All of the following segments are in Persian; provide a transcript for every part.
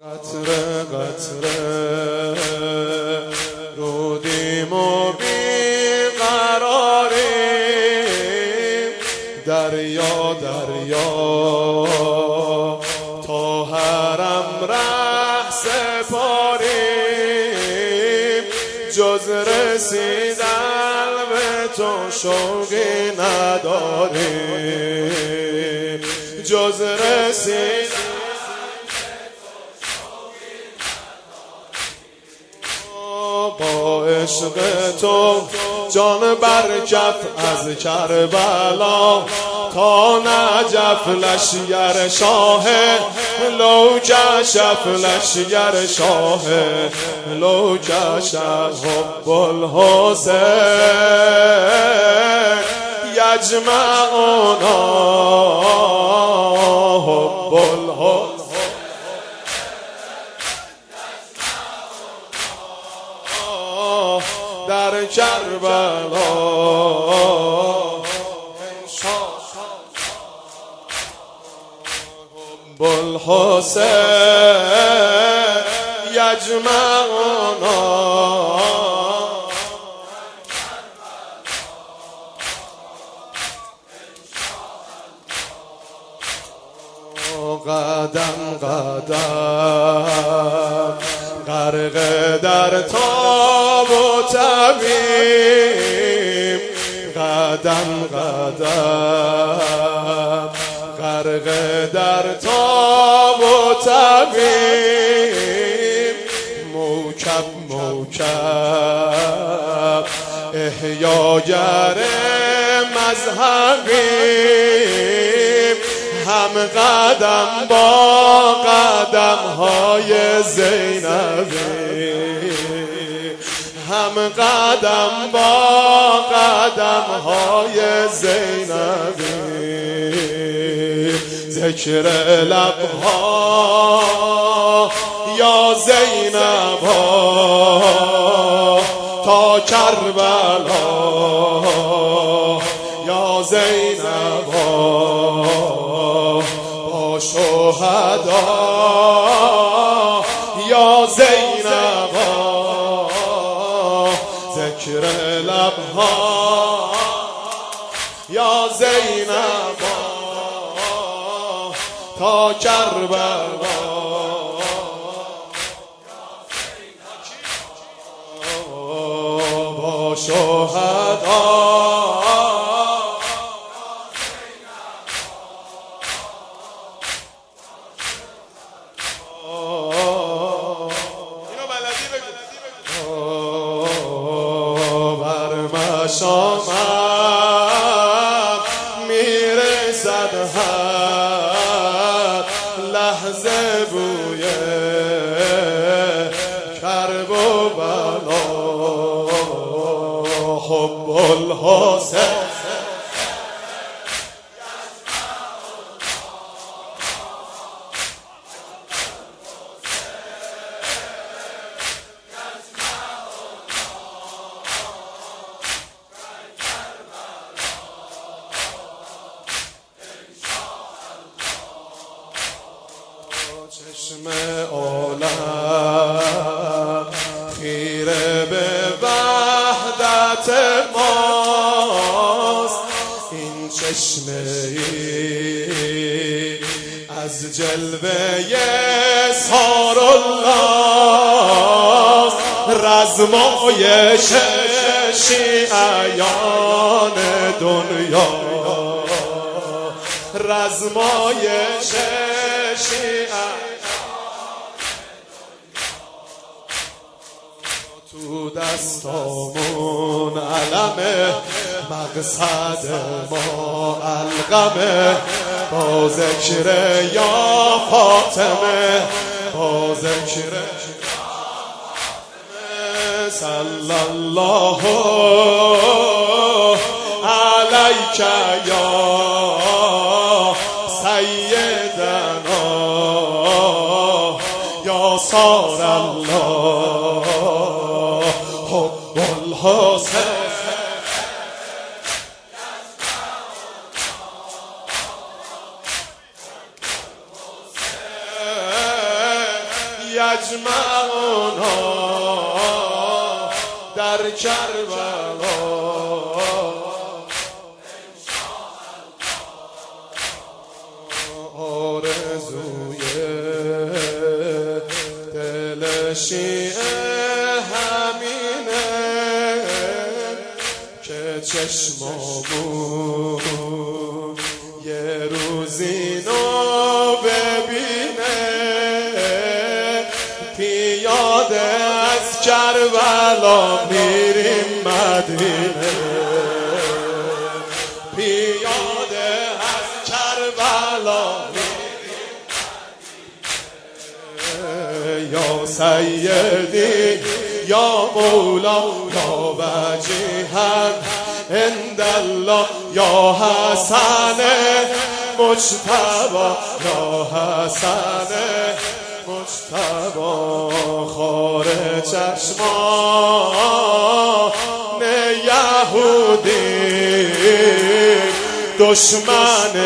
قطره قطره رودیم و بیقراریم، دریا دریا تا حرم ره سپاریم، جز رسیدن به تو شوقی نداریم، جز رسیدن با عشق تو جان برکف از کربلا تا نجف، لشگر شاه لو کشف، لشگر شاه لو کشف، حب الحسین یجمعنا، حب الحسین در کربلا، حب الحسین یجمعنا، قدم قدم غرق در تاب و تبیم، قدم قدم غرق در تاب و تبیم، موکب موکب احیاگر مذهبیم، هم قدم با قدم های زینبی، هم قدم با قدم های زینبی، ذکر لبها یا زینبها تا کربلا، یا زینبها شهدا، یا زینبا ذکر لبها، یا زینبا تا کربلا، با شهدا شامم میرسد هر لحظه بوی کرب و بلا، حب الحسین چشم عالم خیره به وحدت ماست، این چشمه ای از جلوه سار الله، رزمایش شیعیان دنیا، رزمایش تو دستامون علمه، مقصد ما القمه، با ذکر یا فاطمه، با ذکر صلی الله علیک یا سیدنا یا صار الله، حب الحسین یجمعنا در کربلا آرزوی دل شیعه همینه که چشمامون یه روزی نو ببینه پیاده از کربلا میریم مدینه پیاده از کربلا یا سیدی یا مولا یا وجیها عند الله یا حسن مجتبی یا حسن مجتبی خار چشمان یهودی دشمن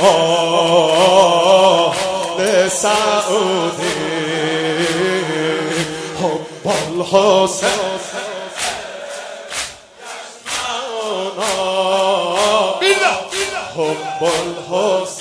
آل سعودی حب الحسین حب الحسین